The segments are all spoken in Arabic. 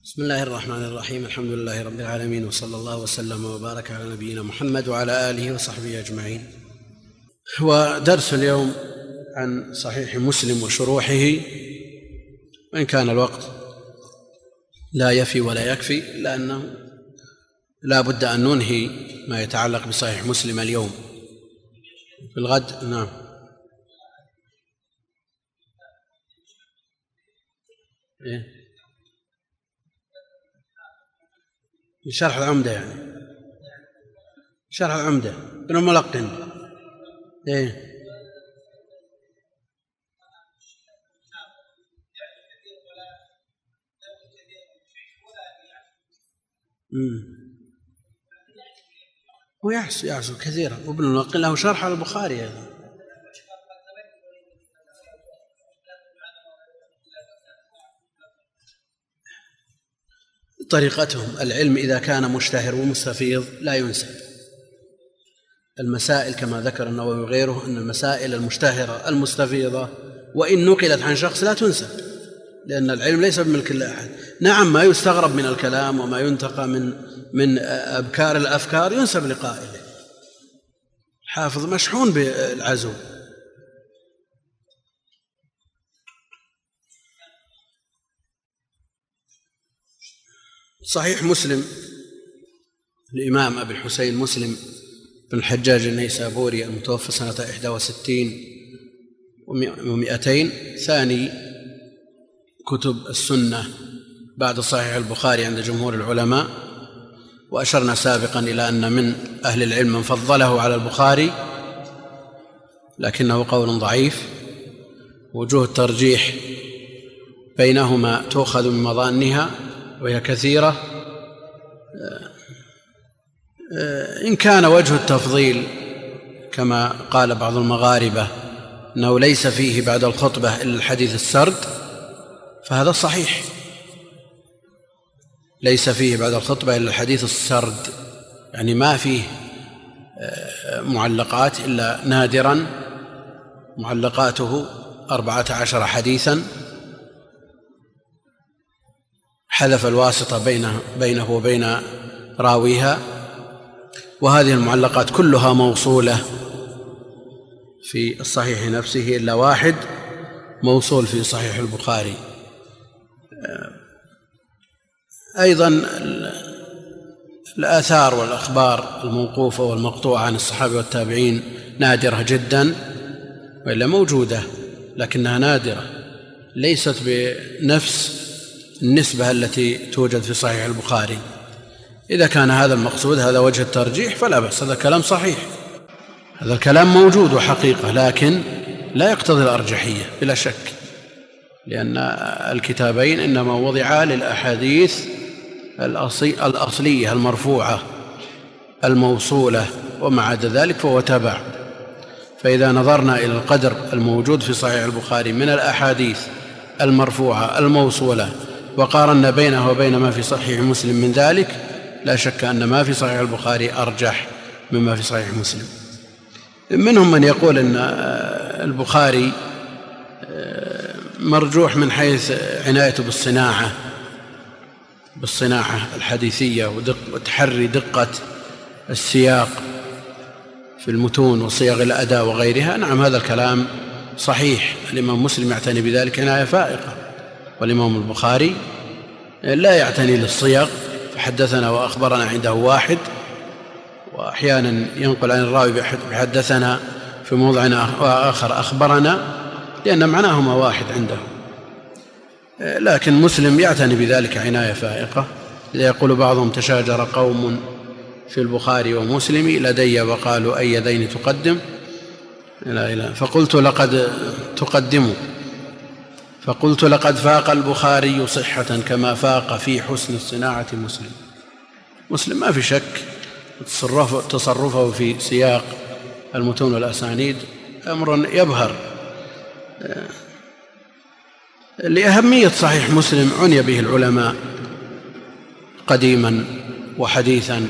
بسم الله الرحمن الرحيم. الحمد لله رب العالمين، وصلى الله وسلم وبارك على نبينا محمد وعلى آله وصحبه أجمعين. ودرس اليوم عن صحيح مسلم وشروحه، وإن كان الوقت لا يفي ولا يكفي، لأنه لا بد أن ننهي ما يتعلق بصحيح مسلم اليوم. في الغد نعم شرح العمدة، يعني شرح العمدة ابن الملقن. ويحصل كثيرا، وابن الملقن له شرح على البخاري أيضا. طريقتهم العلم إذا كان مشتهر ومستفيض لا ينسب. المسائل كما ذكر النووي وغيره أن المسائل المشتهرة المستفيضة وإن نقلت عن شخص لا تنسب، لأن العلم ليس بملك الله. نعم، ما يستغرب من الكلام وما ينتقى من أبكار الأفكار ينسب لقائله. حافظ مشحون بالعزو. صحيح مسلم الإمام أبي الحسين مسلم بن الحجاج النيسابوري المتوفى سنة 61 و200، ثاني كتب السنة بعد صحيح البخاري عند جمهور العلماء. وأشرنا سابقا إلى أن من أهل العلم من فضله على البخاري، لكنه قول ضعيف. وجوه الترجيح بينهما تؤخذ من مظانها وهي كثيرة. إن كان وجه التفضيل كما قال بعض المغاربة أنه ليس فيه بعد الخطبة إلا الحديث السرد، فهذا صحيح، ليس فيه بعد الخطبة إلا الحديث السرد، يعني ما فيه معلقات إلا نادرا، معلقاته 14 حديثا، حذف الواسطة بينه وبين راويها. وهذه المعلقات كلها موصولة في الصحيح نفسه إلا واحد موصول في صحيح البخاري. أيضا الآثار والأخبار الموقوفة والمقطوعة عن الصحابة والتابعين نادرة جدا، وإلا موجودة لكنها نادرة، ليست بنفس النسبة التي توجد في صحيح البخاري. إذا كان هذا المقصود، هذا وجه الترجيح، فلا بأس، هذا كلام صحيح، هذا الكلام موجود وحقيقة، لكن لا يقتضي الأرجحية بلا شك، لأن الكتابين إنما وضعا للأحاديث الأصلية المرفوعة الموصولة، وما عدا ذلك فهو تبع. فإذا نظرنا إلى القدر الموجود في صحيح البخاري من الأحاديث المرفوعة الموصولة وقارنا بينه وبين ما في صحيح مسلم من ذلك، لا شك أن ما في صحيح البخاري أرجح مما في صحيح مسلم. منهم من يقول أن البخاري مرجوح من حيث عنايته بالصناعة الحديثية وتحري دقة السياق في المتون وصيغ الأداء وغيرها. نعم، هذا الكلام صحيح، الإمام مسلم يعتني بذلك عناية فائقة، والإمام البخاري لا يعتني للصيغ، فحدثنا وأخبرنا عنده واحد، وأحيانا ينقل عن الراوي بحدثنا في موضع آخر أخبرنا، لأن معناهما واحد عنده. لكن مسلم يعتني بذلك عناية فائقة. يقول بعضهم: تشاجر قوم في البخاري ومسلم لدي وقالوا أي يدين تقدم، فقلت لقد فاق البخاري صحة كما فاق في حسن الصناعة مسلم ما في شك تصرفه في سياق المتون والأسانيد أمر يبهر. لأهمية صحيح مسلم عني به العلماء قديما وحديثا،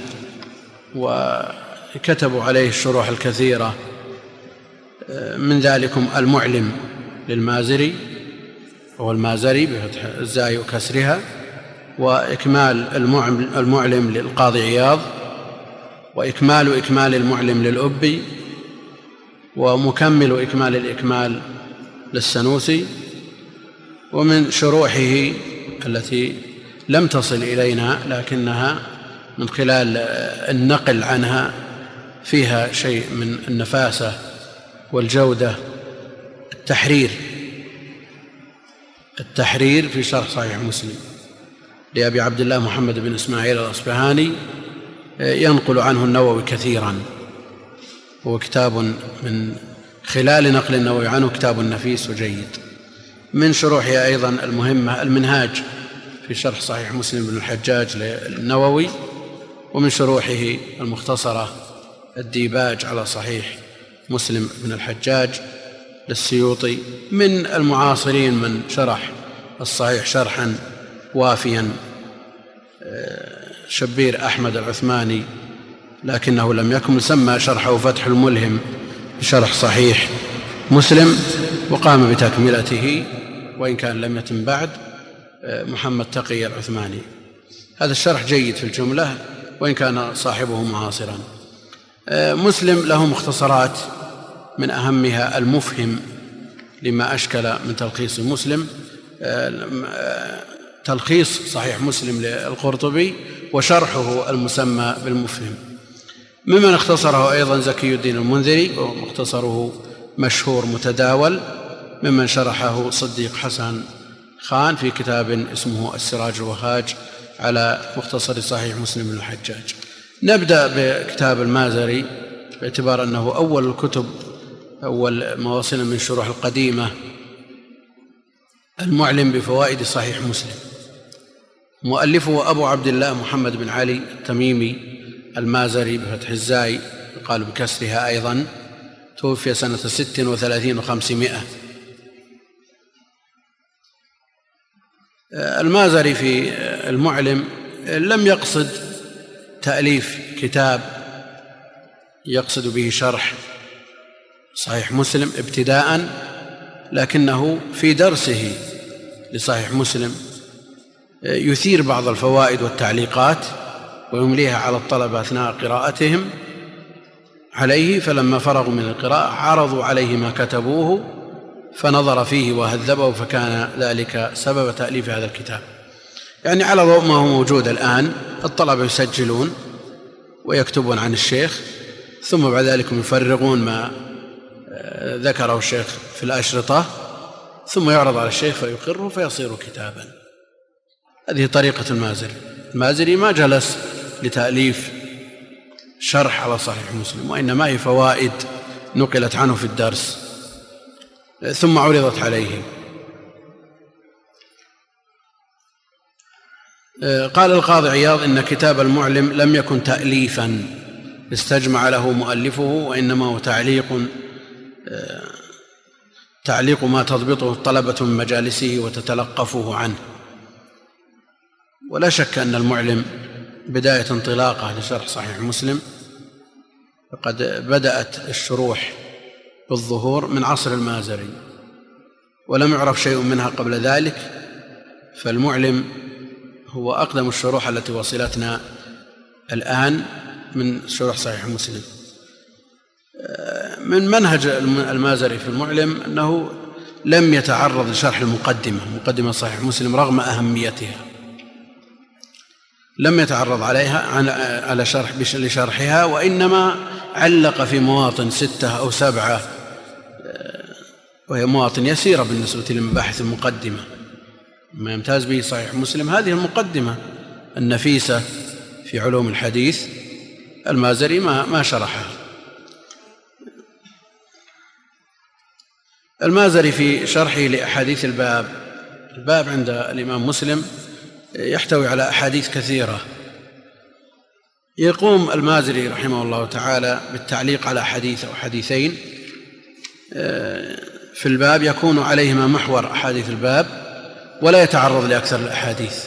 وكتبوا عليه الشروح الكثيرة، من ذلكم المعلم للمازري، وهو المازري بفتح الزاي وكسرها، وإكمال المعلم للقاضي عياض، وإكمال المعلم للأبي، ومكمل إكمال الإكمال للسنوسي. ومن شروحه التي لم تصل إلينا لكنها من خلال النقل عنها فيها شيء من النفاسة والجودة، التحرير في شرح صحيح مسلم لأبي عبد الله محمد بن إسماعيل الأصبهاني، ينقل عنه النووي كثيرا، هو كتاب من خلال نقل النووي عنه كتاب نفيس وجيد. من شروحه أيضا المهمة المنهاج في شرح صحيح مسلم بن الحجاج للنووي، ومن شروحه المختصرة الديباج على صحيح مسلم بن الحجاج للسيوطي. من المعاصرين من شرح الصحيح شرحا وافيا شبير أحمد العثماني، لكنه لم يكمل، سمى شرحه فتح الملهم بشرح صحيح مسلم، وقام بتكملته وإن كان لم يتم بعد محمد تقي العثماني. هذا الشرح جيد في الجملة وإن كان صاحبه معاصرا. مسلم له مختصرات، من أهمها المفهم لما أشكل من تلخيص مسلم، تلخيص صحيح مسلم للقرطبي، وشرحه المسمى بالمفهم. ممن اختصره أيضا زكي الدين المنذري، ومختصره مشهور متداول. ممن شرحه صديق حسن خان في كتاب اسمه السراج الوهاج على مختصر صحيح مسلم بن الحجاج. نبدأ بكتاب المازري باعتبار أنه أول الكتب، أول ما وصلنا من شروح القديمة، المعلم بفوائد صحيح مسلم. مؤلفه أبو عبد الله محمد بن علي التميمي المازري بفتح الزاي، يقال بكسرها أيضا، توفي سنة 36 و500. المازري في المعلم لم يقصد تأليف كتاب يقصد به شرح صحيح مسلم ابتداء، لكنه في درسه لصحيح مسلم يثير بعض الفوائد والتعليقات ويمليها على الطلبة أثناء قراءتهم عليه. فلما فرغوا من القراءة عرضوا عليه ما كتبوه فنظر فيه وهذبه، فكان ذلك سبب تأليف هذا الكتاب. يعني على ضوء ما هو موجود الآن، الطلبة يسجلون ويكتبون عن الشيخ، ثم بعد ذلك يفرغون ما ذكره الشيخ في الأشرطة، ثم يعرض على الشيخ فيقره فيصير كتابا. هذه طريقة المازري ما جلس لتأليف شرح على صحيح مسلم، وإنما هي فوائد نقلت عنه في الدرس ثم عرضت عليه. قال القاضي عياض إن كتاب المعلم لم يكن تأليفا استجمع له مؤلفه، وإنما هو تعليق ما تضبطه الطلبة من مجالسه وتتلقفه عنه. ولا شك أن المعلم بداية انطلاقه لشرح صحيح مسلم، فقد بدأت الشروح بالظهور من عصر المازري، ولم يعرف شيء منها قبل ذلك، فالمعلم هو أقدم الشروح التي وصلتنا الآن من شروح صحيح مسلم. من منهج المازري في المعلم أنه لم يتعرض لشرح مقدمة صحيح مسلم رغم أهميتها، لم يتعرض عليها على لشرحها، وإنما علق في مواطن 6 أو 7، وهي مواطن يسيرة بالنسبة لمباحث المقدمة. ما يمتاز به صحيح مسلم هذه المقدمة النفيسة في علوم الحديث، المازري ما شرحها. المازري في شرحه لأحاديث الباب عند الإمام مسلم يحتوي على أحاديث كثيرة. يقوم المازري رحمه الله تعالى بالتعليق على حديث أو حديثين في الباب يكون عليهما محور أحاديث الباب، ولا يتعرض لأكثر الأحاديث.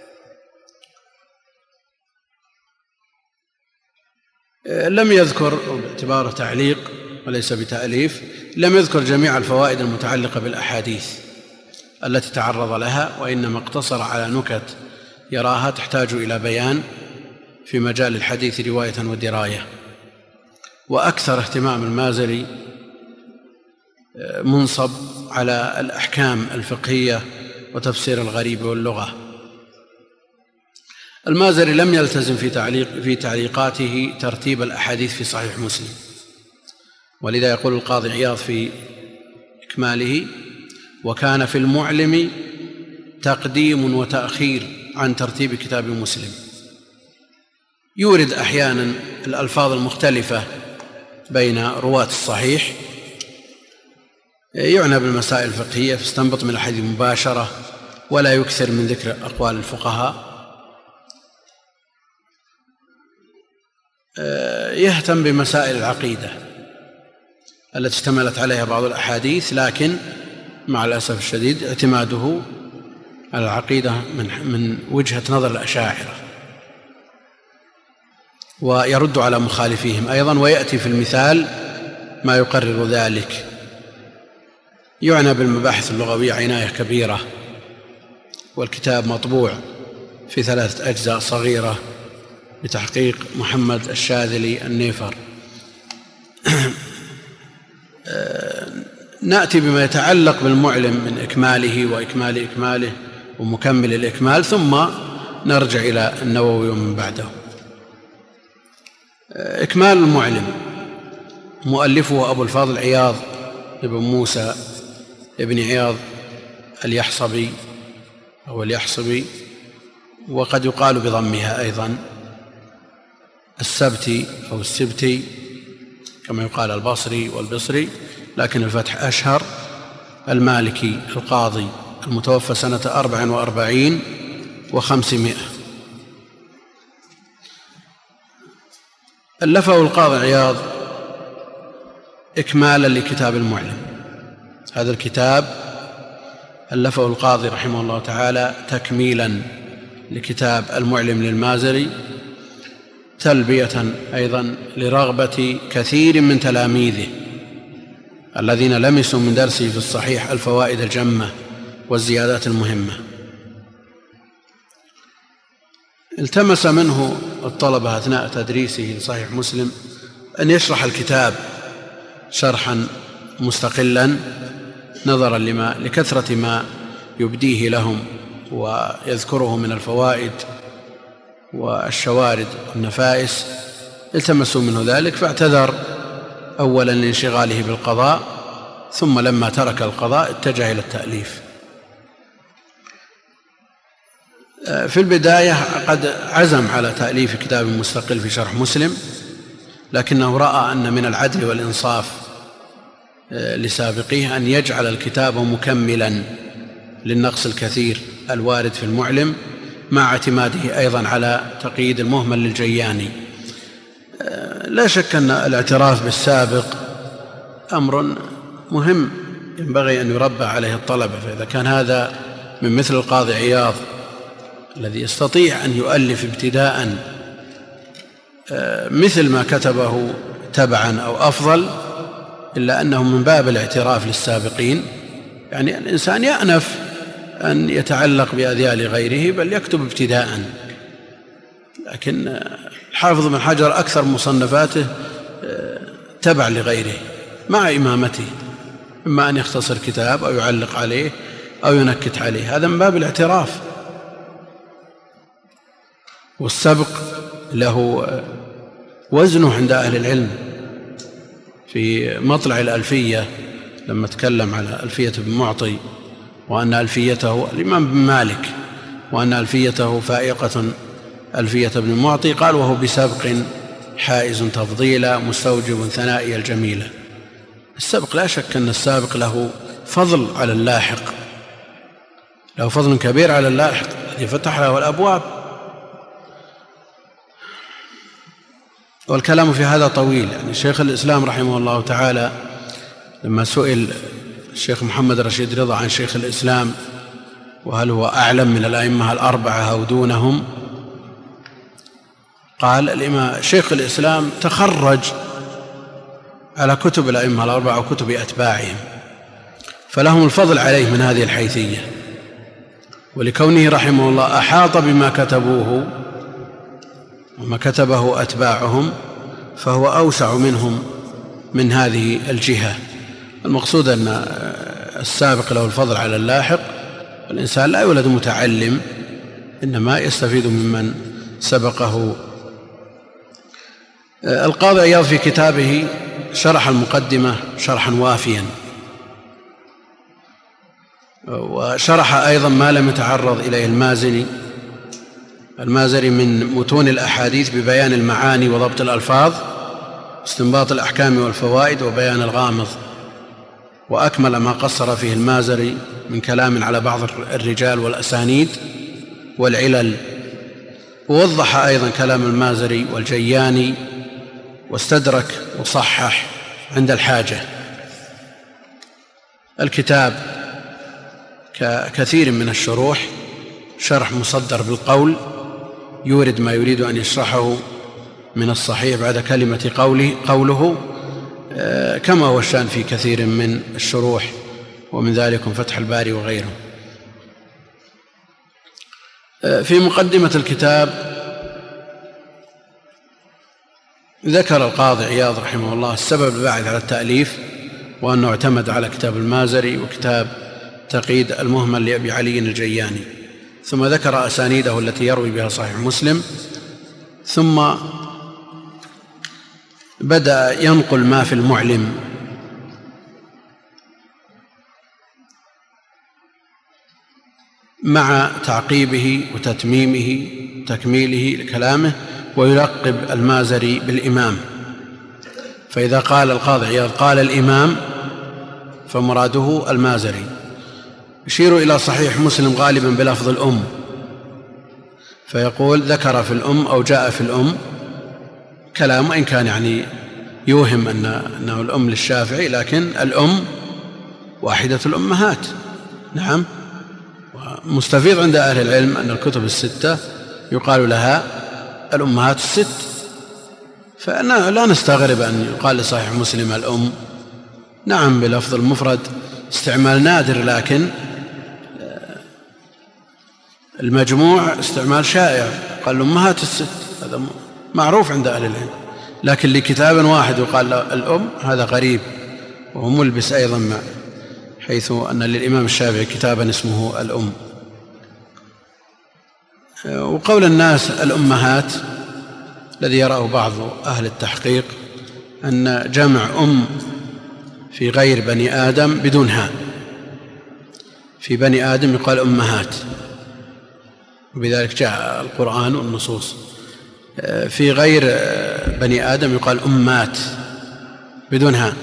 لم يذكر، باعتباره تعليق وليس بتأليف، لم يذكر جميع الفوائد المتعلقة بالأحاديث التي تعرض لها، وإنما اقتصر على نكت يراها تحتاج إلى بيان في مجال الحديث رواية ودراية. وأكثر اهتمام المازري منصب على الأحكام الفقهية وتفسير الغريب واللغة. المازري لم يلتزم في تعليقاته ترتيب الأحاديث في صحيح مسلم، ولذا يقول القاضي عياض في إكماله: وكان في المعلم تقديم وتأخير عن ترتيب كتاب مسلم. يورد أحيانا الألفاظ المختلفة بين رواة الصحيح، يعنى بالمسائل الفقهية فاستنبط من الحديث مباشرة، ولا يكثر من ذكر أقوال الفقهاء. يهتم بمسائل العقيدة التي اشتملت عليها بعض الأحاديث، لكن مع الأسف الشديد اعتماده على العقيدة من وجهة نظر الأشاعرة، ويرد على مخالفيهم أيضا، ويأتي في المثال ما يقرر ذلك. يعنى بالمباحث اللغوية عناية كبيرة، والكتاب مطبوع في 3 أجزاء صغيرة بتحقيق محمد الشاذلي النيفر. نأتي بما يتعلق بالمعلم من إكماله وإكمال إكماله ومكمل الإكمال، ثم نرجع إلى النووي ومن بعده. إكمال المعلم مؤلفه أبو الفاضل عياض بن موسى ابن عياض اليحصبي أو اليحصبي، وقد يقال بضمها أيضا السبتي أو السبتي كما يقال البصري والبصري، لكن الفتح أشهر. المالكي القاضي المتوفى سنة 44 و500. ألفه القاضي عياض إكمالا لكتاب المعلم. هذا الكتاب ألفه القاضي رحمه الله تعالى تكميلا لكتاب المعلم للمازري، تلبية أيضا لرغبة كثير من تلاميذه الذين لمسوا من درسه في الصحيح الفوائد الجمة والزيادات المهمة. التمس منه الطلبة أثناء تدريسه لصحيح مسلم أن يشرح الكتاب شرحا مستقلا، نظرا لكثرة ما يبديه لهم ويذكره من الفوائد والشوارد والنفائس. التمسوا منه ذلك، فاعتذر أولا لانشغاله بالقضاء، ثم لما ترك القضاء اتجه إلى التأليف. في البداية قد عزم على تأليف كتاب مستقل في شرح مسلم، لكنه رأى أن من العدل والإنصاف لسابقيه أن يجعل الكتاب مكملا للنقص الكثير الوارد في المعلم، مع اعتماده أيضا على تقييد المهمل للجياني. لا شك أن الاعتراف بالسابق أمر مهم ينبغي أن يربى عليه الطلبة، فإذا كان هذا من مثل القاضي عياض الذي يستطيع أن يؤلف ابتداء مثل ما كتبه تبعا أو أفضل، إلا أنه من باب الاعتراف للسابقين. يعني الإنسان يأنف أن يتعلق بأذيال غيره، بل يكتب ابتداء. لكن الحافظ بن حجر أكثر مصنفاته تبع لغيره مع إمامته، إما أن يختصر كتاب أو يعلق عليه أو ينكت عليه، هذا من باب الاعتراف. والسبق له وزنه عند أهل العلم. في مطلع الألفية لما تكلم على ألفية بن معطي، وأن ألفيته الإمام بن مالك، وأن ألفيته فائقة ألفية بن معطي، قال: وهو بسبق حائز تفضيلا مستوجب ثنائي الجميلة. السبق لا شك أن السابق له فضل على اللاحق، له فضل كبير على اللاحق الذي فتح له الأبواب. والكلام في هذا طويل. يعني شيخ الإسلام رحمه الله تعالى لما سئل الشيخ محمد رشيد رضا عن شيخ الإسلام وهل هو أعلم من الأئمة الأربعة أو دونهم، قال: الإمام شيخ الإسلام تخرج على كتب الأئمة الأربعة وكتب أتباعهم، فلهم الفضل عليه من هذه الحيثية. ولكونه رحمه الله أحاط بما كتبوه وما كتبه أتباعهم فهو أوسع منهم من هذه الجهة. المقصود أن السابق له الفضل على اللاحق، الإنسان لا يولد متعلم، إنما يستفيد ممن سبقه. القاضي عياض في كتابه شرح المقدمة شرحا وافيا، وشرح أيضا ما لم يتعرض إليه المازري من متون الأحاديث ببيان المعاني وضبط الألفاظ، استنباط الأحكام والفوائد وبيان الغامض، وأكمل ما قصر فيه المازري من كلام على بعض الرجال والأسانيد والعلل، ووضح أيضا كلام المازري والجياني، واستدرك وصحح عند الحاجة. الكتاب ككثير من الشروح شرح مصدر بالقول، يورد ما يريد أن يشرحه من الصحيح بعد كلمة قوله، كما هو الشأن في كثير من الشروح، ومن ذلك فتح الباري وغيره. في مقدمة الكتاب ذكر القاضي عياض رحمه الله السبب الباعث على التأليف، وأنه اعتمد على كتاب المازري وكتاب تقييد المهمل لأبي علي الجياني، ثم ذكر أسانيده التي يروي بها صحيح مسلم، ثم بدأ ينقل ما في المعلم مع تعقيبه وتتميمه تكميله لكلامه، ويلقب المازري بالإمام. فإذا قال القاضي عياض قال الإمام فمراده المازري. يشير إلى صحيح مسلم غالبا بلفظ الأم، فيقول ذكر في الأم أو جاء في الأم، كلام وإن كان يعني يوهم أنه الأم للشافعي، لكن الأم واحدة الأمهات. نعم، مستفيض عند أهل العلم أن الكتب الستة يقال لها الأمهات الست، فلا نستغرب أن يقال لصحيح مسلم الأم. نعم، بلفظ المفرد استعمال نادر، لكن المجموع استعمال شائع، قال الأمهات الست، هذا معروف عند أهل العلم، لكن لكتاب واحد يقال الأم هذا غريب، وهو ملبس أيضا، حيث أن للإمام الشافعي كتابا اسمه الأم. وقول الناس الأمهات الذي يراه بعض أهل التحقيق أن جمع أم في غير بني آدم بدون هاء، في بني آدم يقال أمهات، وبذلك جاء القرآن والنصوص. في غير بني آدم يقال أمات بدون هاء.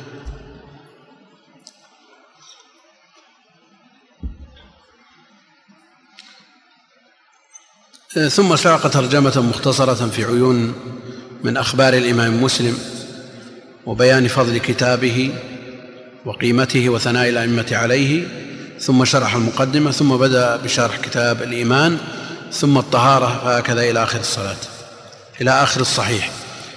ثم ساق ترجمة مختصرة في عيون من أخبار الإمام مسلم وبيان فضل كتابه وقيمته وثناء الأئمة عليه، ثم شرح المقدمة، ثم بدأ بشرح كتاب الإيمان، ثم الطهارة، هكذا إلى آخر الصلاة، إلى آخر الصحيح.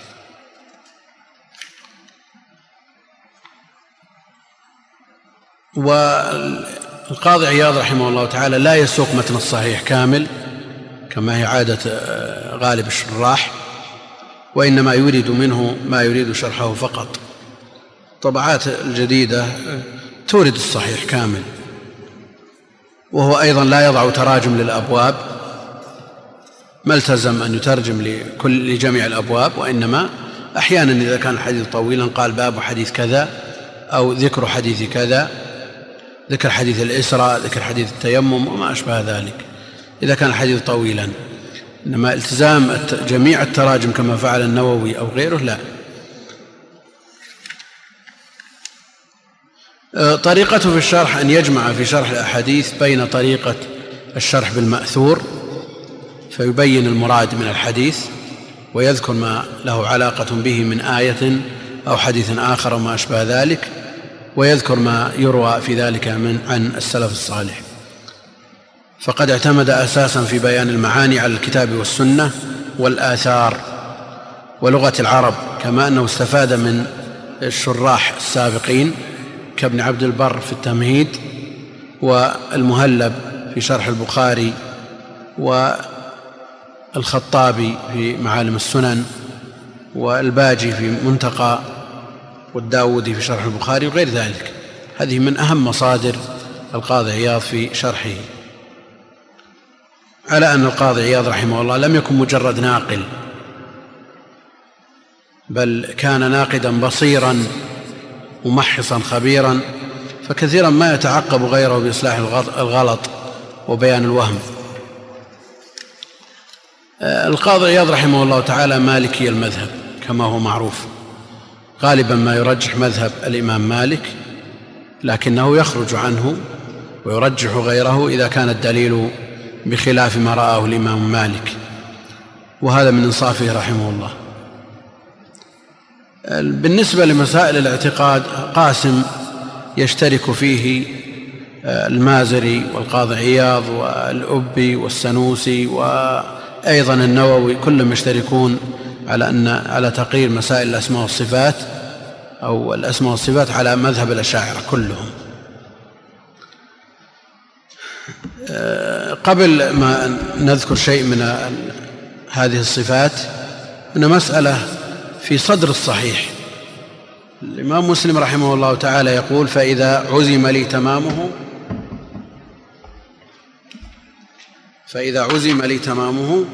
والقاضي عياض رحمه الله تعالى لا يسوق متن الصحيح كامل كما هي عادة غالب الشراح، وإنما يريد منه ما يريد شرحه فقط. الطبعات الجديدة تورد الصحيح كامل، وهو أيضا لا يضع تراجم للأبواب، ما التزم أن يترجم لجميع الأبواب، وإنما أحيانا إذا كان الحديث طويلا قال باب حديث كذا، أو ذكر حديث كذا، ذكر حديث الإسراء، ذكر حديث التيمم وما أشبه ذلك إذا كان الحديث طويلا. إنما التزام جميع التراجم كما فعل النووي أو غيره لا. طريقته في الشرح أن يجمع في شرح الأحاديث بين طريقة الشرح بالمأثور فيبين المراد من الحديث ويذكر ما له علاقة به من آية أو حديث آخر وما أشبه ذلك، ويذكر ما يروى في ذلك عن السلف الصالح. فقد اعتمد أساسا في بيان المعاني على الكتاب والسنة والآثار ولغة العرب، كما أنه استفاد من الشراح السابقين كابن عبد البر في التمهيد والمهلب في شرح البخاري، والخطابي في معالم السنن، والباجي في منتقى، والداودي في شرح البخاري وغير ذلك. هذه من أهم مصادر القاضي عياض في شرحه، على أن القاضي عياض رحمه الله لم يكن مجرد ناقل، بل كان ناقدا بصيرا ممحصا خبيرا، فكثيرا ما يتعقب غيره بإصلاح الغلط وبيان الوهم. القاضي عياض رحمه الله تعالى مالكي المذهب كما هو معروف، غالبا ما يرجح مذهب الإمام مالك، لكنه يخرج عنه ويرجح غيره إذا كان الدليل بخلاف ما رآه الإمام مالك، وهذا من إنصافه رحمه الله. بالنسبة لمسائل الاعتقاد قاسم يشترك فيه المازري والقاضي عياض والأبي والسنوسي وأيضا النووي، كلهم يشتركون على تقرير مسائل الأسماء والصفات أو الأسماء والصفات على مذهب الأشاعرة كلهم. قبل ما نذكر شيء من هذه الصفات، أن مسألة في صدر الصحيح، الإمام مسلم رحمه الله تعالى يقول: فإذا عزم لي تمامه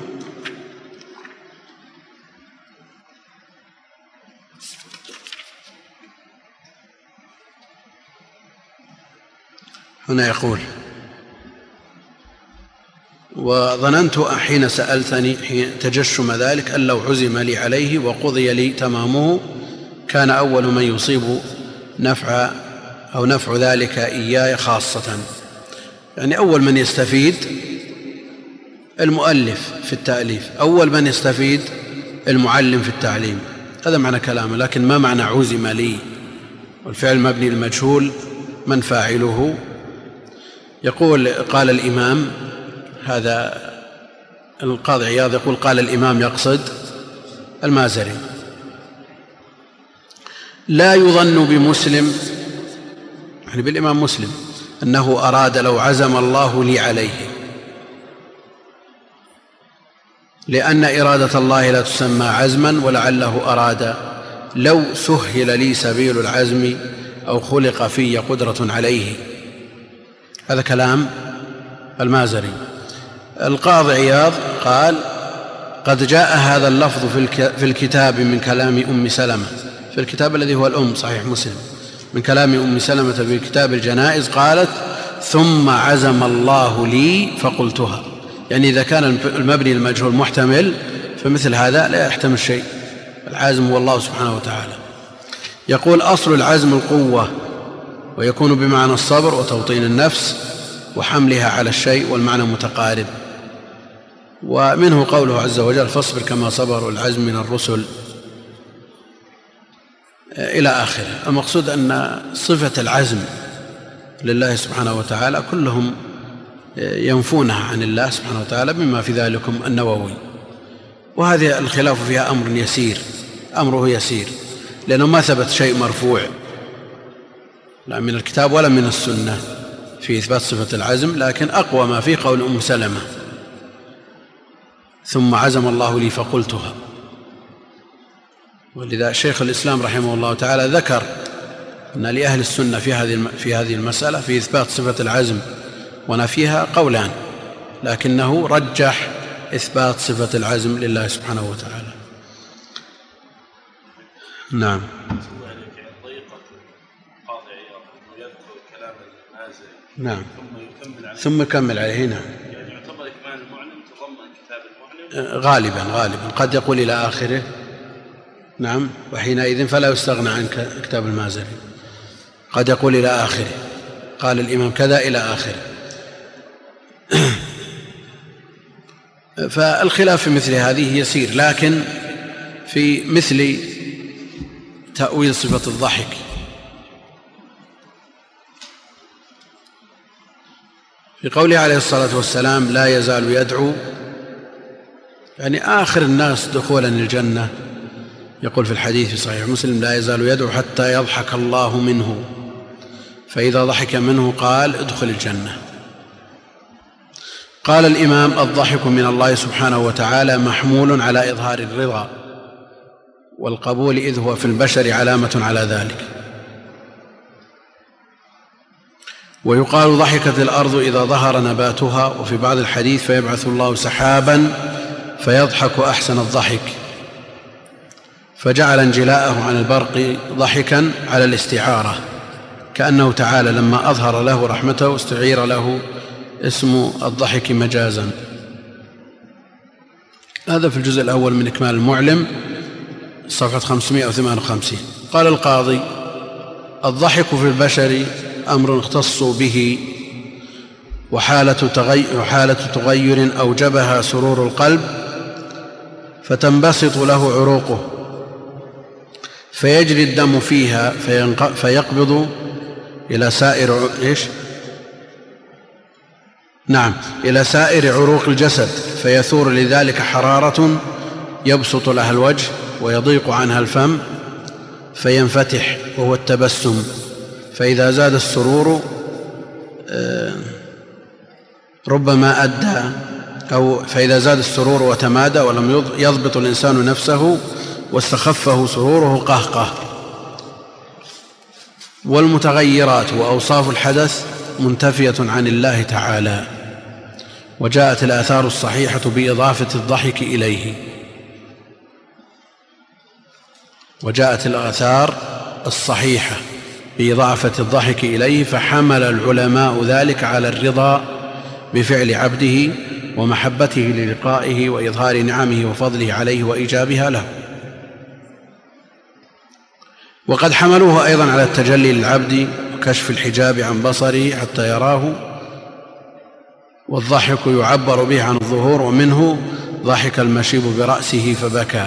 هنا يقول: وظننت حين سألتني حين تجشم ذلك أن لو عزم لي عليه وقضي لي تمامه كان أول من يصيب نفع ذلك إياي خاصة. يعني أول من يستفيد المؤلف في التأليف، أول من يستفيد المعلم في التعليم، هذا معنى كلامه. لكن ما معنى عزم لي؟ والفعل مبني المجهول، من فاعله؟ يقول قال الإمام، هذا القاضي عياض يقول قال الإمام يقصد المازري: لا يظن بمسلم، يعني بالإمام مسلم، أنه أراد لو عزم الله لي عليه، لأن إرادة الله لا تسمى عزما، ولعله أراد لو سهل لي سبيل العزم أو خلق في قدرة عليه. هذا كلام المازري. القاضي عياض قال: قد جاء هذا اللفظ في الكتاب من كلام أم سلمة، في الكتاب الذي هو الأم صحيح مسلم، من كلام أم سلمة في كتاب الجنائز، قالت: ثم عزم الله لي فقلتها. يعني إذا كان المبني المجهول محتمل فمثل هذا لا يحتمل شيء، العازم هو الله سبحانه وتعالى. يقول: أصل العزم القوة، ويكون بمعنى الصبر وتوطين النفس وحملها على الشيء، والمعنى متقارب. ومنه قوله عز وجل: فاصبر كما صبر العزم من الرسل، إلى آخره. المقصود أن صفة العزم لله سبحانه وتعالى كلهم ينفونها عن الله سبحانه وتعالى، بما في ذلكم النووي. وهذه الخلاف فيها أمره يسير، لأنه ما ثبت شيء مرفوع لا من الكتاب ولا من السنة في إثبات صفة العزم، لكن أقوى ما فيه قول أم سلمة: ثم عزم الله لي فقلتها. ولذا شيخ الإسلام رحمه الله تعالى ذكر أن لأهل السنة في هذه المسألة في إثبات صفة العزم ونفيها قولان، لكنه رجح إثبات صفة العزم لله سبحانه وتعالى. نعم. نعم. ثم يكمل عليه. نعم. يعني يعتبر إكمال المعلم تضمن كتاب المعلم غالبا قد يقول إلى آخره. نعم. وحينئذ فلا يستغنى عن كتاب المازري، قد يقول إلى آخره، قال الإمام كذا إلى آخره. فالخلاف في مثل هذه يسير، لكن في مثل تأويل صفة الضحك، في قوله عليه الصلاة والسلام: لا يزال يدعو، يعني آخر الناس دخولا الجنة، يقول في الحديث في صحيح مسلم: لا يزال يدعو حتى يضحك الله منه، فإذا ضحك منه قال: ادخل الجنة. قال الإمام: الضحك من الله سبحانه وتعالى محمول على إظهار الرضا والقبول، إذ هو في البشر علامة على ذلك. ويقال: ضحكت الأرض إذا ظهر نباتها. وفي بعض الحديث: فيبعث الله سحابا فيضحك أحسن الضحك، فجعل انجلاءه عن البرق ضحكا على الاستعارة، كأنه تعالى لما أظهر له رحمته استعير له اسم الضحك مجازا. هذا في الجزء الأول من إكمال المعلم، صفحة 558. قال القاضي: الضحك في البشر أمر اختصوا به، وحالة تغير أوجبها سرور القلب، فتنبسط له عروقه، فيجري الدم فيها، فيقبض إلى سائر إلى سائر عروق الجسد، فيثور لذلك حرارة يبسط لها الوجه ويضيق عنها الفم فينفتح، وهو التبسم. فإذا زاد السرور ربما أدى فإذا زاد السرور وتمادى ولم يضبط الإنسان نفسه واستخفه سروره قهقه. والمتغيرات وأوصاف الحدث منتفية عن الله تعالى، وجاءت الآثار الصحيحة بإضافة الضحك إليه. فحمل العلماء ذلك على الرضا بفعل عبده ومحبته للقائه وإظهار نعمه وفضله عليه وإيجابها له. وقد حملوه أيضا على التجلي للعبد وكشف الحجاب عن بصره حتى يراه، والضحك يعبر به عن الظهور، ومنه ضحك المشيب برأسه فبكى.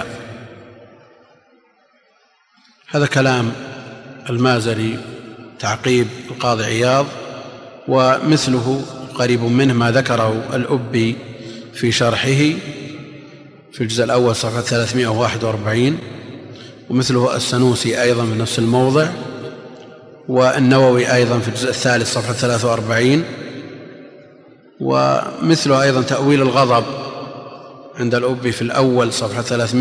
هذا كلام المازري تعقيب القاضي عياض، ومثله قريب منه ما ذكره الأبي في شرحه في الجزء الأول صفحة 341، ومثله السنوسي أيضا في نفس الموضع، والنووي أيضا في الجزء الثالث صفحة 43، ومثله أيضا تأويل الغضب عند الأبي في الأول صفحة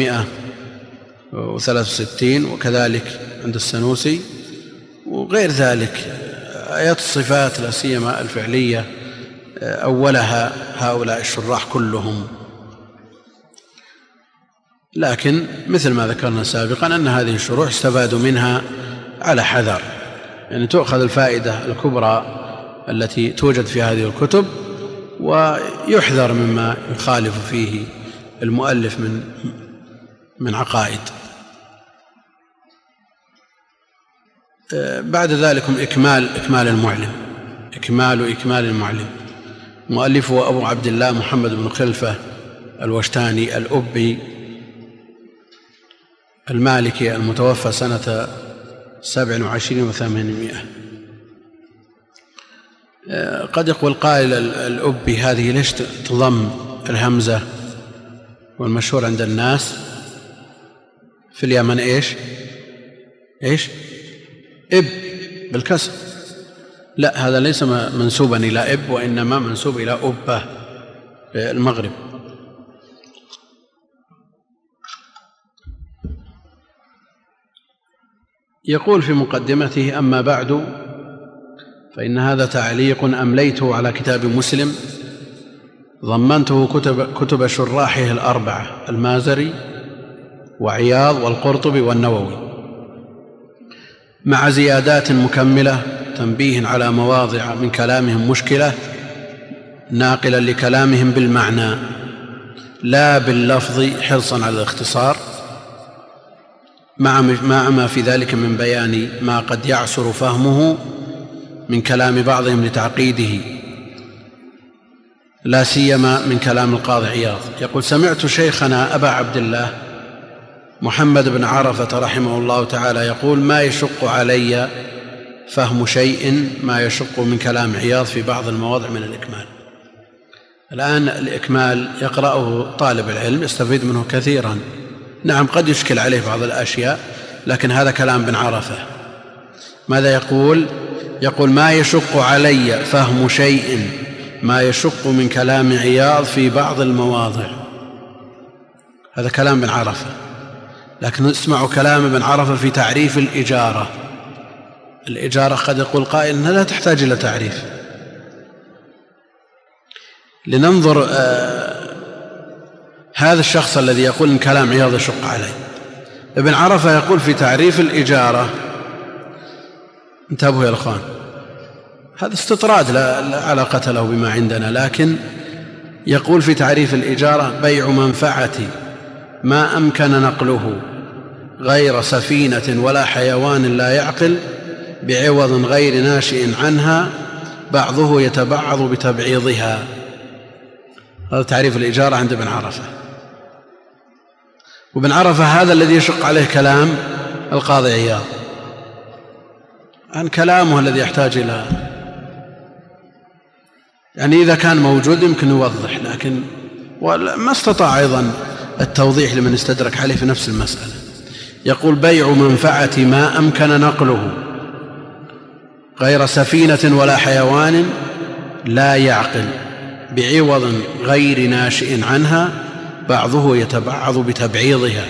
363، وكذلك عند السنوسي. وغير ذلك آيات الصفات لا سيما الفعلية أولها هؤلاء الشراح كلهم. لكن مثل ما ذكرنا سابقا أن هذه الشروح استفادوا منها على حذر، يعني تؤخذ الفائدة الكبرى التي توجد في هذه الكتب، ويحذر مما يخالف فيه المؤلف من عقائد. بعد ذلك إكمال المعلم. مؤلفه أبو عبد الله محمد بن خلفة الوشتاني الأبي المالكي، المتوفى سنة 27 و800. قد يقول قائل: الأبي هذه ليش تضم الهمزة؟ والمشهور عند الناس في اليمن إيش إب بالكسر. لا، هذا ليس منسوبا إلى إب، وإنما منسوب إلى أبة في المغرب. يقول في مقدمته: أما بعد، فإن هذا تعليق أمليته على كتاب مسلم ضمنته كتب شراحه الأربعة: المازري وعياض والقرطبي والنووي، مع زيادات مكملة تنبيه على مواضع من كلامهم مشكلة، ناقلا لكلامهم بالمعنى لا باللفظ حرصا على الاختصار، مع ما في ذلك من بيان ما قد يعسر فهمه من كلام بعضهم لتعقيده، لا سيما من كلام القاضي عياض. يقول: سمعت شيخنا أبا عبد الله محمد بن عرفة رحمه الله تعالى يقول: ما يشق علي فهم شيء ما يشق من كلام عياض في بعض المواضع من الإكمال. الآن الإكمال يقرأه طالب العلم يستفيد منه كثيرا. نعم، قد يشكل عليه بعض الأشياء، لكن هذا كلام بن عرفة. ماذا يقول؟ يقول: ما يشق علي فهم شيء ما يشق من كلام عياض في بعض المواضع. هذا كلام ابن عرفة، لكن اسمعوا كلام ابن عرفة في تعريف الإجارة. الإجارة قد يقول قائل أنها لا تحتاج إلى تعريف. لننظر هذا الشخص الذي يقول إن كلام عياض يشق عليه. ابن عرفة يقول في تعريف الإجارة، انتبهوا يا الأخوان، هذا استطراد لا علاقة له بما عندنا، لكن يقول في تعريف الإجارة: بيع منفعة ما أمكن نقله غير سفينة ولا حيوان لا يعقل بعوض غير ناشئ عنها بعضه يتبعض بتبعيضها. هذا تعريف الإجارة عند ابن عرفة. وابن عرفة هذا الذي يشق عليه كلام القاضي عياض، عن كلامه الذي يحتاج إلى يعني إذا كان موجود يمكن يوضح، لكن ما استطاع أيضا التوضيح لمن استدرك عليه في نفس المسألة. يقول: بيع منفعة ما أمكن نقله غير سفينة ولا حيوان لا يعقل بعوض غير ناشئ عنها بعضه يتبعض بتبعيضها.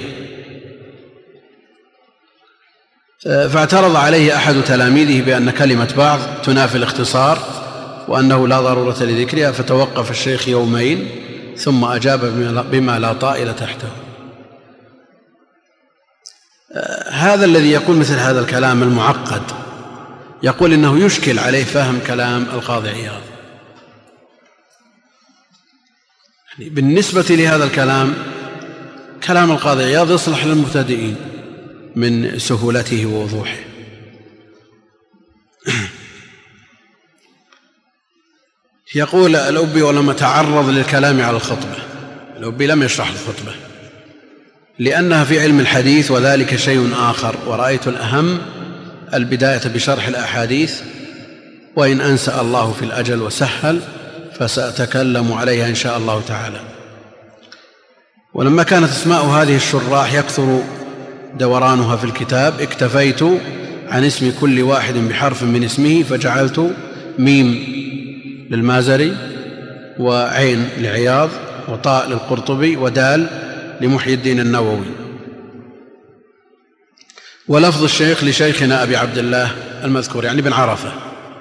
فاعترض عليه أحد تلاميذه بأن كلمة بعض تنافي الاختصار وأنه لا ضرورة لذكرها، فتوقف الشيخ يومين ثم أجاب بما لا طائل تحته. هذا الذي يقول مثل هذا الكلام المعقد يقول إنه يشكل عليه فهم كلام القاضي عياض. يعني بالنسبة لهذا الكلام، كلام القاضي عياض يصلح للمبتدئين من سهولته ووضوحه. يقول الأبي: ولما تعرض للكلام على الخطبة. الأبي لم يشرح الخطبة لأنها في علم الحديث وذلك شيء آخر، ورأيت الأهم البداية بشرح الأحاديث، وإن أنسأ الله في الأجل وسهل فسأتكلم عليها إن شاء الله تعالى. ولما كانت اسماء هذه الشراح يكثر دورانها في الكتاب، اكتفيت عن اسم كل واحد بحرف من اسمه، فجعلت ميم للمازري، وعين لعياض، وطاء للقرطبي، ودال لمحي الدين النووي. ولفظ الشيخ لشيخنا أبي عبد الله المذكور، يعني ابن عرفة.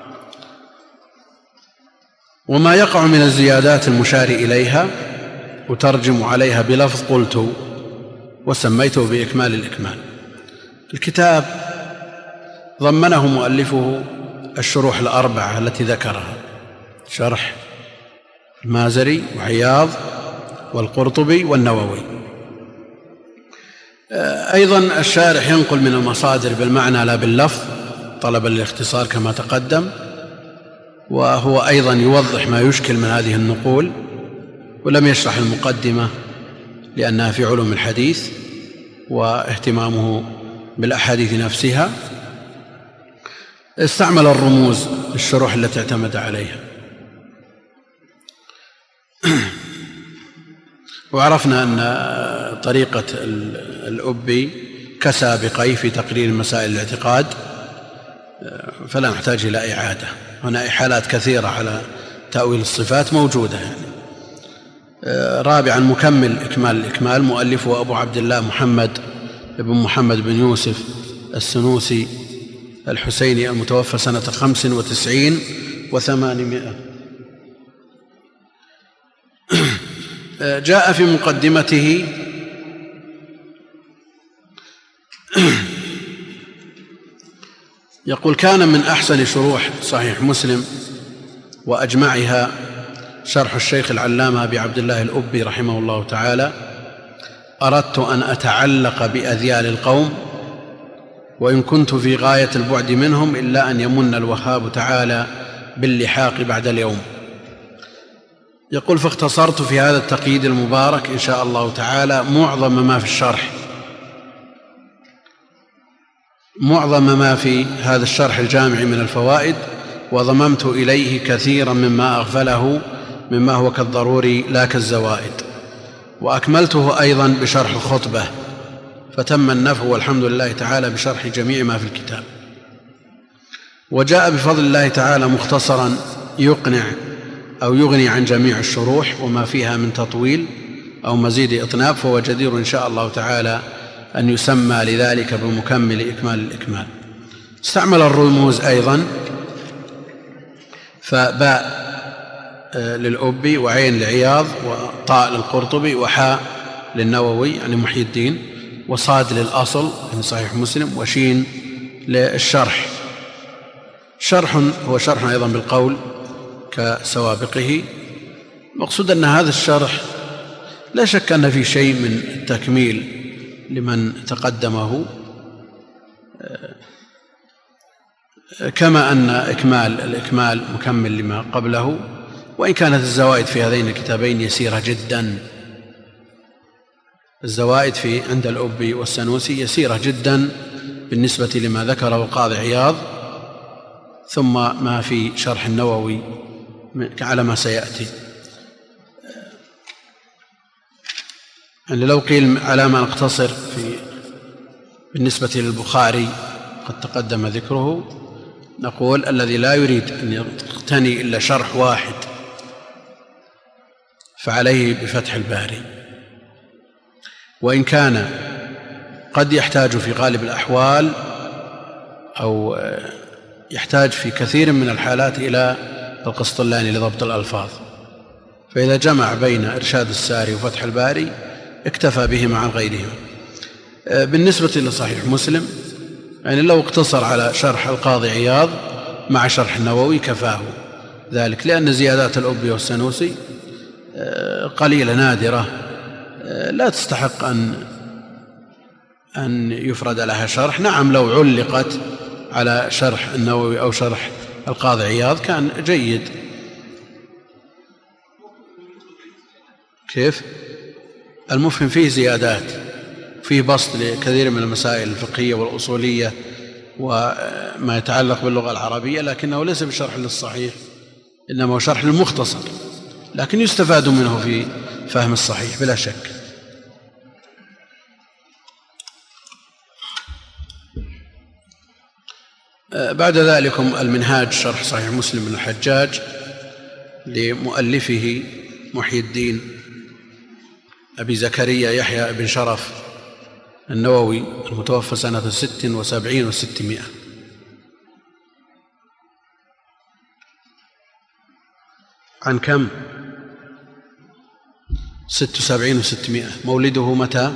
وما يقع من الزيادات المشار إليها أترجم عليها بلفظ قلت، وسميته بإكمال الإكمال. الكتاب ضمنه مؤلفه الشروح الأربعة التي ذكرها: شرح المازري وعياض والقرطبي والنووي. أيضا الشارح ينقل من المصادر بالمعنى لا باللفظ طلبا للاختصار كما تقدم، وهو أيضا يوضح ما يشكل من هذه النقول، ولم يشرح المقدمة لأنها في علوم الحديث واهتمامه بالأحاديث نفسها. استعمل الرموز للشروح التي اعتمد عليها. وعرفنا أن طريقة الأبي كسابقي في تقرير مسائل الاعتقاد، فلا نحتاج إلى إعادة. هنا إحالات كثيرة على تأويل الصفات موجودة يعني. رابعا، مكمل إكمال الإكمال، مؤلفه أبو عبد الله محمد بن يوسف السنوسي الحسيني المتوفى سنة 95 و800. جاء في مقدمته يقول: كان من أحسن شروح صحيح مسلم وأجمعها شرح الشيخ العلامة أبي عبد الله الأبي رحمه الله تعالى. أردت أن أتعلق بأذيال القوم، وإن كنت في غاية البعد منهم، إلا أن يمن الوهاب تعالى باللحاق بعد اليوم. يقول: فاختصرت في هذا التقييد المبارك إن شاء الله تعالى معظم ما في هذا الشرح الجامع من الفوائد، وضممت إليه كثيرا مما أغفله مما هو كالضروري لا كالزوائد، وأكملته أيضا بشرح الخطبة، فتم النفع والحمد لله تعالى بشرح جميع ما في الكتاب. وجاء بفضل الله تعالى مختصرا يقنع أو يغني عن جميع الشروح وما فيها من تطويل أو مزيد إطناب، فهو جدير إن شاء الله تعالى أن يسمى لذلك بمكمل إكمال الإكمال. استعمل الرموز أيضا، فباء للأبي وعين لعياض وطاء للقرطبي وحاء للنووي يعني محي الدين، وصاد للأصل من صحيح مسلم، وشين للشرح. شرح هو شرح أيضا بالقول كسوابقه. المقصود أن هذا الشرح لا شك أن فيه شيء من التكميل لمن تقدمه، كما أن الإكمال مكمل لما قبله، وإن كانت الزوائد في هذين الكتابين يسيرة جدا. الزوائد عند الأبي والسنوسي يسيرة جدا بالنسبة لما ذكره القاضي عياض، ثم ما في شرح النووي على ما سيأتي. يعني لو قيل على ما نقتصر بالنسبة للبخاري قد تقدم ذكره، نقول الذي لا يريد أن يقتني إلا شرح واحد فعليه بفتح الباري، وإن كان قد يحتاج في غالب الأحوال أو يحتاج في كثير من الحالات إلى القسطلاني لضبط الألفاظ، فإذا جمع بين إرشاد الساري وفتح الباري اكتفى بهما عن غيرهما. بالنسبة لصحيح مسلم يعني لو اقتصر على شرح القاضي عياض مع شرح النووي كفاه ذلك، لأن زيادات الأبي والسنوسي قليلة نادرة لا تستحق أن يفرد لها شرح. نعم لو علقت على شرح النووي أو شرح القاضي عياض كان جيد. كيف؟ المفهم فيه زيادات، فيه بسط لكثير من المسائل الفقهية والأصولية وما يتعلق باللغة العربية، لكنه ليس بشرح للصحيح، إنما هو شرح للمختصر، لكن يستفاد منه في فهم الصحيح بلا شك. بعد ذلك المنهاج شرح صحيح مسلم بن الحجاج لمؤلفه محي الدين أبي زكريا يحيى بن شرف النووي المتوفى سنة 76 و600. عن كم؟ 76 و600. مولده متى؟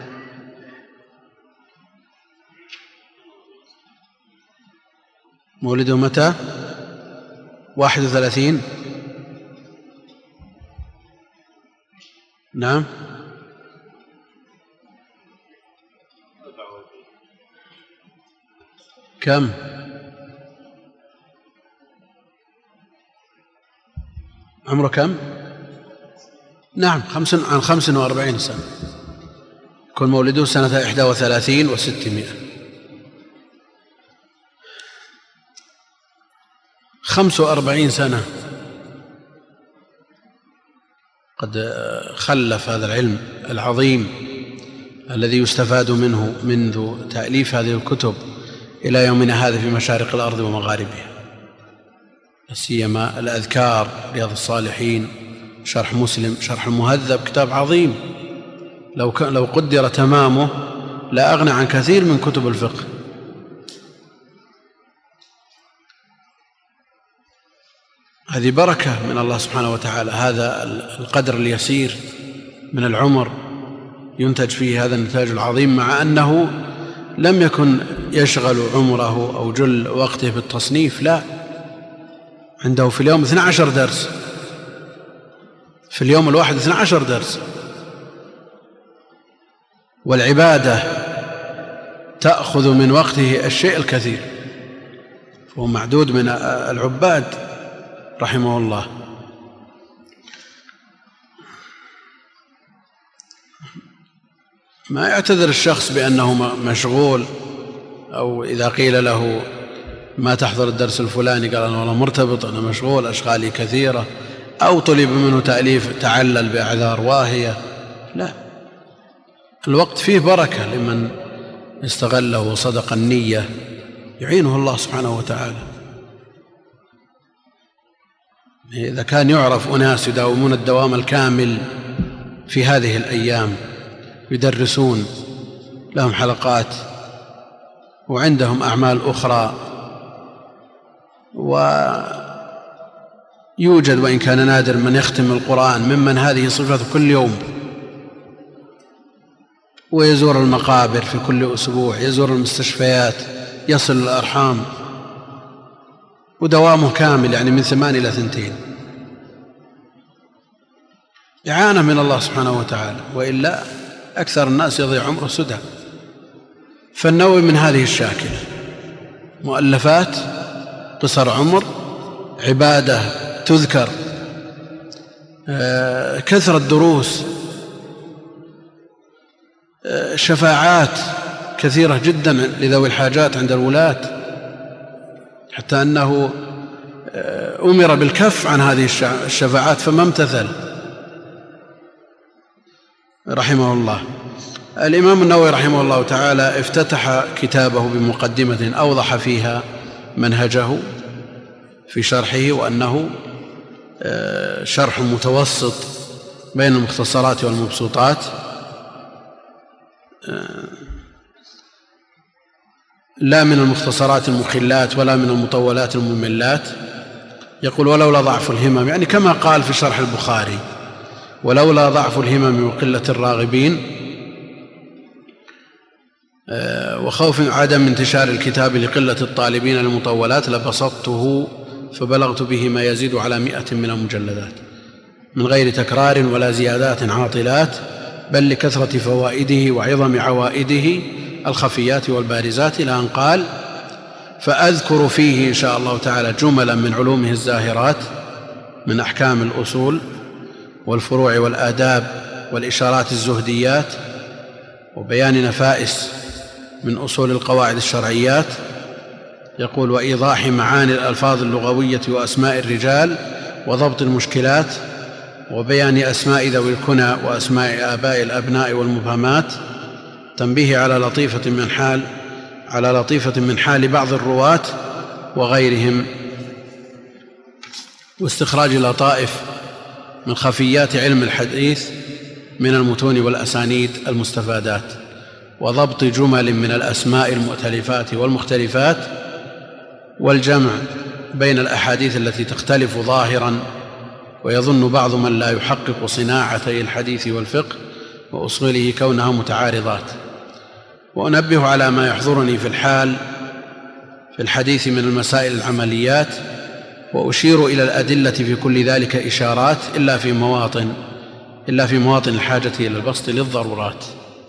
مولده متى؟ 31. نعم. كم؟ عمره كم؟ نعم عن 45 سنة، يكون مولده سنة 31 و600. 45 سنة قد خلف هذا العلم العظيم الذي يستفاد منه منذ تأليف هذه الكتب إلى يومنا هذا في مشارق الأرض ومغاربها، سيما الأذكار، رياض الصالحين، شرح مسلم، شرح المهذب، كتاب عظيم لو قدر تمامه لا أغنى عن كثير من كتب الفقه. هذه بركة من الله سبحانه وتعالى، هذا القدر اليسير من العمر ينتج فيه هذا النتاج العظيم، مع أنه لم يكن يشغل عمره أو جل وقته بالتصنيف، لا، عنده في اليوم 12 درس، في اليوم الواحد 12 درس، والعبادة تأخذ من وقته الشيء الكثير، فهو معدود من العباد رحمه الله. ما يعتذر الشخص بأنه مشغول، أو إذا قيل له ما تحضر الدرس الفلاني قال أنا والله مرتبط، أنا مشغول، أشغالي كثيرة، أو طلب منه تأليف تعلل بأعذار واهية. لا، الوقت فيه بركة لمن استغله وصدق النية، يعينه الله سبحانه وتعالى. إذا كان يعرف أناس يداومون الدوام الكامل في هذه الأيام يدرسون لهم حلقات وعندهم أعمال أخرى، ويوجد وإن كان نادر من يختم القرآن ممن هذه صفته كل يوم، ويزور المقابر في كل أسبوع، يزور المستشفيات، يصل الأرحام، ودوامه كامل يعني من 8 إلى 2. إعانة من الله سبحانه وتعالى، وإلا أكثر الناس يضيع عمره سدى. فالنووي من هذه الشاكلة: مؤلفات، قصر عمر، عبادة تذكر، كثرة دروس، شفاعات كثيرة جدا لذوي الحاجات عند الولاة، حتى أنه أمر بالكف عن هذه الشفاعات فما امتثل رحمه الله. الإمام النووي رحمه الله تعالى افتتح كتابه بمقدمة أوضح فيها منهجه في شرحه، وأنه شرح متوسط بين المختصرات والمبسوطات، لا من المختصرات المخلات ولا من المطولات المملات. يقول: ولولا ضعف الهمم، يعني كما قال في شرح البخاري: ولولا ضعف الهمم وقلة الراغبين وخوف عدم انتشار الكتاب لقلة الطالبين المطولات لبسطته فبلغت به ما يزيد على 100 من المجلدات من غير تكرار ولا زيادات عاطلات، بل لكثرة فوائده وعظم عوائده الخفيات والبارزات، إلى أن قال: فأذكر فيه إن شاء الله تعالى جملا من علومه الزاهرات من أحكام الأصول والفروع والآداب والإشارات الزهديات، وبيان نفائس من أصول القواعد الشرعيات. يقول: وإيضاح معاني الألفاظ اللغوية وأسماء الرجال وضبط المشكلات، وبيان أسماء ذوي الكنى وأسماء آباء الأبناء والمبهمات، تنبيه على لطيفة من حال بعض الرواة وغيرهم، واستخراج لطائف من خفيات علم الحديث من المتون والأسانيد المستفادات، وضبط جمل من الأسماء المؤتلفات والمختلفات، والجمع بين الأحاديث التي تختلف ظاهرا ويظن بعض من لا يحقق صناعتي الحديث والفقه وأصوله كونها متعارضات. وأنبه على ما يحضرني في الحديث من المسائل العمليات، وأشير إلى الأدلة في كل ذلك إشارات إلا في مواطن الحاجة إلى البسط للضرورات.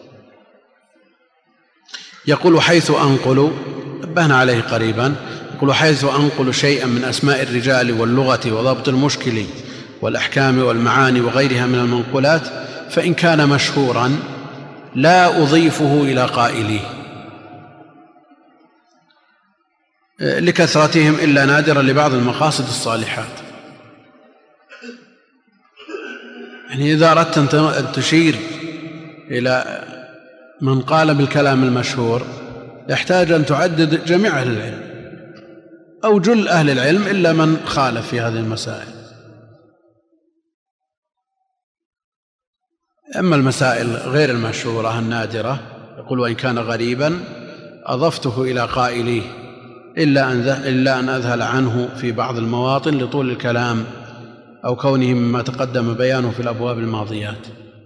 يقول: حيث أنقل، نبهنا عليه قريبا، يقول: حيث أنقل شيئا من أسماء الرجال واللغة وضبط المشكل والأحكام والمعاني وغيرها من المنقولات، فإن كان مشهورا لا أضيفه إلى قائليه لكثرتهم إلا نادرا لبعض المقاصد الصالحات. يعني إذا أردت أن تشير إلى من قال بالكلام المشهور يحتاج أن تعدد جميع أهل العلم أو جل أهل العلم إلا من خالف في هذه المسائل. أما المسائل غير المشهورة النادرة، يقول: وإن كان غريبا أضفته إلى قائليه إلا أن أذهل عنه في بعض المواطن لطول الكلام أو كونه مما تقدم بيانه في الأبواب الماضيات.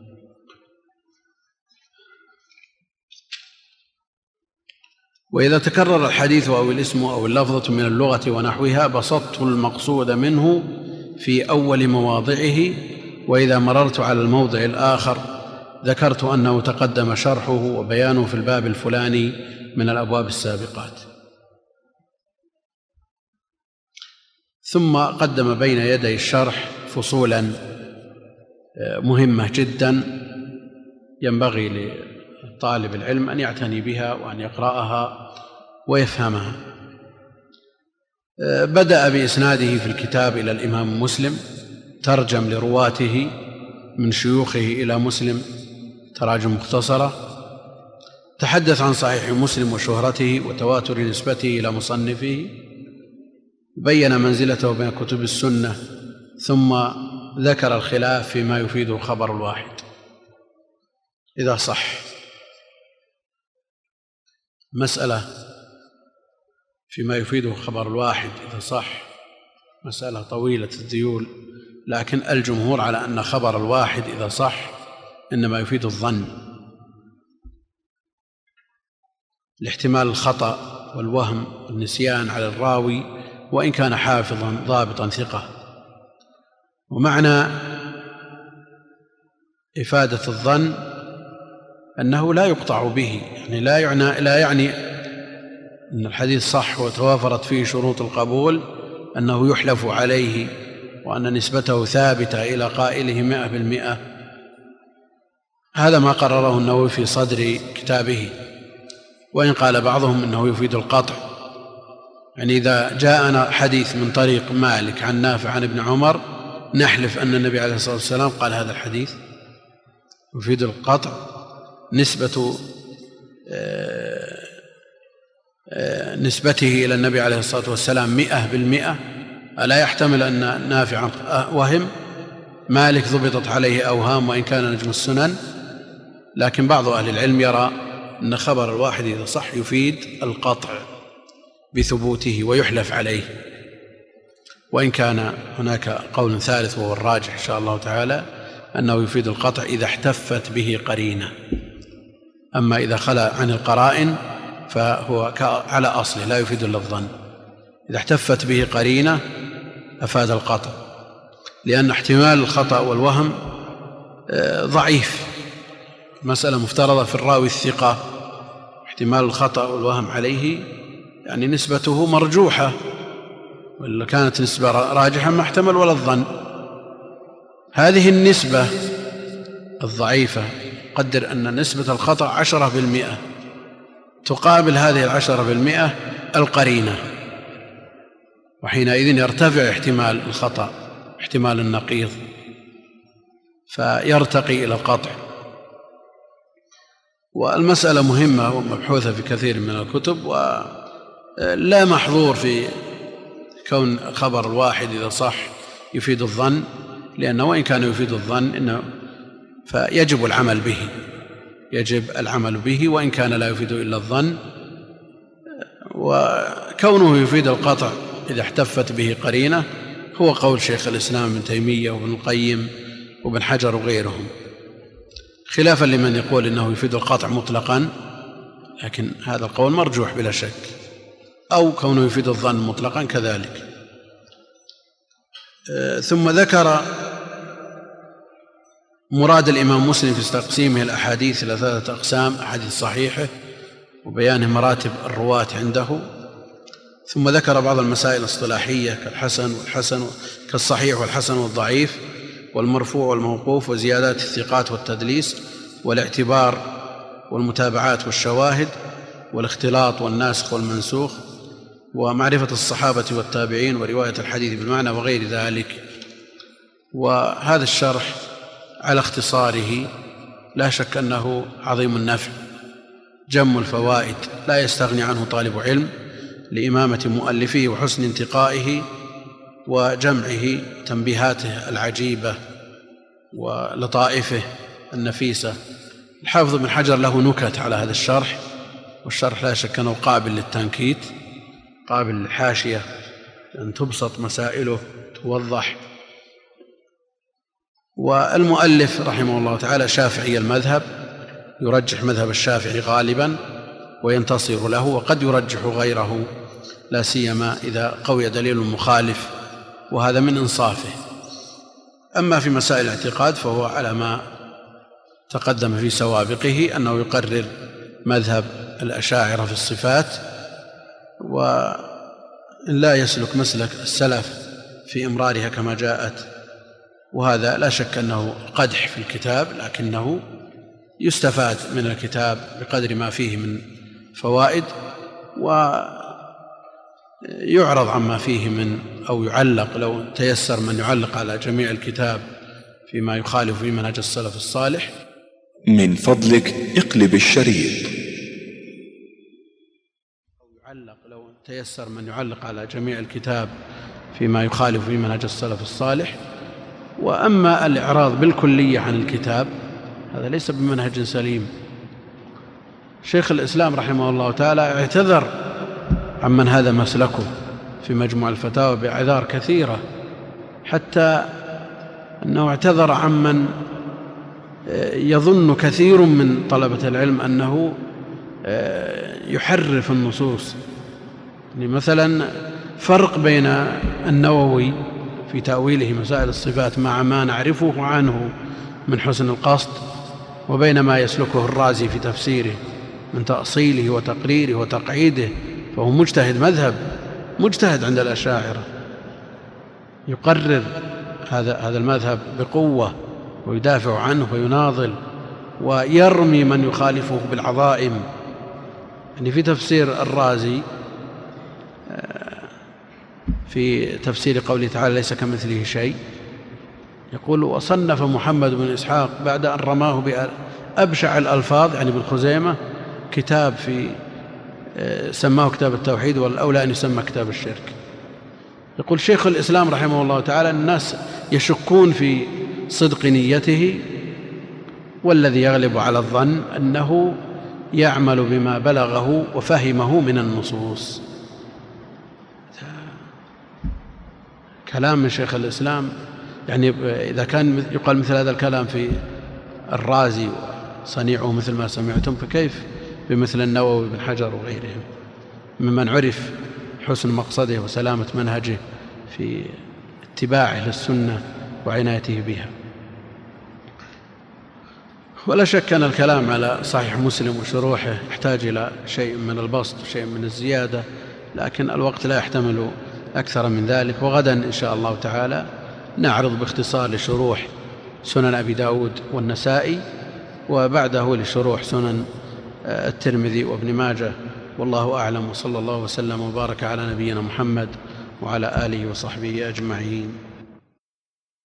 وإذا تكرر الحديث أو الاسم أو اللفظة من اللغة ونحوها بسطت المقصود منه في أول مواضعه، وإذا مررت على الموضع الآخر ذكرت أنه تقدم شرحه وبيانه في الباب الفلاني من الأبواب السابقات. ثم قدم بين يدي الشرح فصولا مهمة جدا ينبغي لطالب العلم أن يعتني بها وأن يقرأها ويفهمها. بدأ بإسناده في الكتاب إلى الإمام مسلم، ترجم لرواته من شيوخه إلى مسلم تراجم مختصرة، تحدث عن صحيح مسلم وشهرته وتواتر نسبته إلى مصنفه، بين منزلته بين كتب السنة ثم ذكر الخلاف فيما يفيده خبر الواحد إذا صح. مسألة فيما يفيده خبر الواحد إذا صح مسألة طويلة الذيول، لكن الجمهور على أن خبر الواحد إذا صح إنما يفيد الظن لاحتمال الخطأ والوهم والنسيان على الراوي وإن كان حافظا ضابطا ثقة. ومعنى إفادة الظن أنه لا يقطع به، يعني لا يعني أن الحديث صح وتوافرت فيه شروط القبول أنه يحلف عليه وأن نسبته ثابتة إلى قائله 100%. هذا ما قرره النووي في صدر كتابه، وإن قال بعضهم أنه يفيد القطع، يعني إذا جاءنا حديث من طريق مالك عن نافع عن ابن عمر نحلف أن النبي عليه الصلاة والسلام قال هذا الحديث، يفيد القطع. نسبته إلى النبي عليه الصلاة والسلام 100%، ألا يحتمل أن نافع وهم؟ مالك ضبطت عليه أوهام وإن كان نجم السنن، لكن بعض أهل العلم يرى أن خبر الواحد إذا صح يفيد القطع بثبوته ويحلف عليه، وإن كان هناك قول ثالث وهو الراجح إن شاء الله تعالى أنه يفيد القطع إذا احتفت به قرينة، أما إذا خلا عن القرائن فهو على أصله لا يفيد إلا الظن. إذا احتفت به قرينة أفاد القطع، لأن احتمال الخطأ والوهم ضعيف، مسألة مفترضة في الراوي الثقة، احتمال الخطأ والوهم عليه يعني نسبته مرجوحة، وإلا كانت نسبة راجحة ما احتمل ولا الظن. هذه النسبة الضعيفة قدر أن نسبة الخطأ 10%، تقابل هذه 10% القرينة، وحينئذ يرتفع احتمال الخطأ احتمال النقيض فيرتقي إلى القطع. والمسألة مهمة ومبحوثة في كثير من الكتب، ولا محظور في كون خبر الواحد إذا صح يفيد الظن، لأنه وإن كان يفيد الظن فيجب العمل به، يجب العمل به وإن كان لا يفيد إلا الظن. وكونه يفيد القطع إذا احتفت به قرينة هو قول شيخ الإسلام ابن تيمية وابن القيم وابن حجر وغيرهم، خلافا لمن يقول إنه يفيد القطع مطلقا، لكن هذا القول مرجوح بلا شك، أو كونه يفيد الظن مطلقا كذلك. ثم ذكر مراد الإمام مسلم في تقسيمه الأحاديث إلى 3 أقسام: أحاديث صحيحة وبيان مراتب الرواة عنده، ثم ذكر بعض المسائل الاصطلاحية كالصحيح والحسن والضعيف والمرفوع والموقوف وزيادات الثقات والتدليس والاعتبار والمتابعات والشواهد والاختلاط والناسخ والمنسوخ ومعرفة الصحابة والتابعين ورواية الحديث بالمعنى وغير ذلك. وهذا الشرح على اختصاره لا شك أنه عظيم النفع، جم الفوائد لا يستغني عنه طالب علم لإمامة مؤلفه وحسن انتقائه وجمعه تنبيهاته العجيبة ولطائفه النفيسة. الحافظ بن حجر له نكت على هذا الشرح، والشرح لا شك أنه قابل للتنكيت، قابل للحاشية أن تبسط مسائله توضح. والمؤلف رحمه الله تعالى شافعي المذهب، يرجح مذهب الشافعي غالبا وينتصر له، وقد يرجح غيره لا سيما إذا قوي دليل مخالف، وهذا من إنصافه. أما في مسائل الاعتقاد فهو على ما تقدم في سوابقه أنه يقرر مذهب الأشاعرة في الصفات، ولا يسلك مسلك السلف في إمرارها كما جاءت، وهذا لا شك أنه قدح في الكتاب، لكنه يستفاد من الكتاب بقدر ما فيه من فوائد، ويعرض عما فيه من أو يعلق لو تيسر من يعلق على جميع الكتاب فيما يخالف في منهج السلف الصالح. من فضلك اقلب الشريط. يعلق لو تيسر من يعلق على جميع الكتاب فيما يخالف في منهج السلف الصالح. وأما الإعراض بالكلية عن الكتاب هذا ليس بمنهج سليم. شيخ الإسلام رحمه الله تعالى اعتذر عمن هذا مسلكه في مجموع الفتاوى بأعذار كثيرة، حتى أنه اعتذر عمن يظن كثير من طلبة العلم أنه يحرف النصوص. يعني مثلا فرق بين النووي في تأويله مسائل الصفات مع ما نعرفه عنه من حسن القصد، وبين ما يسلكه الرازي في تفسيره من تأصيله وتقريره وتقعيده، فهو مجتهد مذهب، مجتهد عند الأشاعرة، يقرر هذا المذهب بقوة ويدافع عنه ويناضل ويرمي من يخالفه بالعظائم. يعني في تفسير الرازي في تفسير قوله تعالى ليس كمثله شيء يقول: وصنف محمد بن إسحاق بعد أن رماه بأبشع الألفاظ يعني بالخزيمة كتاب سماه كتاب التوحيد، والأولى أن يسمى كتاب الشرك. يقول شيخ الإسلام رحمه الله تعالى: الناس يشكون في صدق نيته، والذي يغلب على الظن أنه يعمل بما بلغه وفهمه من النصوص. كلام من شيخ الإسلام، يعني إذا كان يقال مثل هذا الكلام في الرازي وصنيعه مثل ما سمعتم، فكيف بمثل النووي بن حجر وغيرهم ممن عرف حسن مقصده وسلامة منهجه في اتباعه للسنة وعنايته بها. ولا شك أن الكلام على صحيح مسلم وشروحه يحتاج إلى شيء من البسط وشيء من الزيادة، لكن الوقت لا يحتمل أكثر من ذلك. وغدا إن شاء الله تعالى نعرض باختصار لشروح سنن أبي داود والنسائي، وبعده لشروح سنن الترمذي وابن ماجه، والله أعلم. وصلى الله وسلم وبارك على نبينا محمد وعلى آله وصحبه أجمعين.